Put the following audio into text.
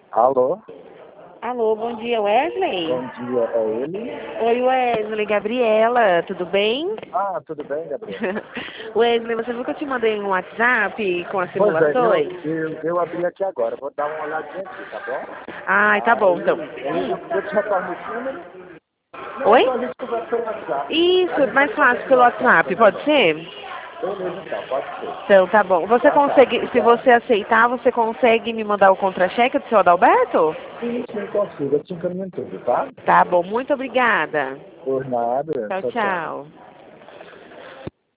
Alô? Alô, bom dia, Wesley? Bom dia, é ele? Oi, Wesley, Gabriela, tudo bem? Ah, tudo bem, Gabriel? Wesley, você viu que eu te mandei um WhatsApp com as Pois é, simulações? eu abri aqui agora, vou dar uma olhadinha aqui, tá bom? Ai, tá bom, então. Eu te retorno esse número? Não, Oi? então a gente conversa pelo WhatsApp. A Isso, gente mais pode fazer fácil pelo pelo WhatsApp WhatsApp, também. pode ser? Beleza, então, pode ser. Então, tá bom. Você Tá, consegue, se obrigado. você aceitar, você consegue me mandar o contra-cheque do seu Adalberto? Sim, consigo, eu te encaminho tudo, tá? Tá bom, muito obrigada. Por nada, Tchau, tchau, tchau. tchau.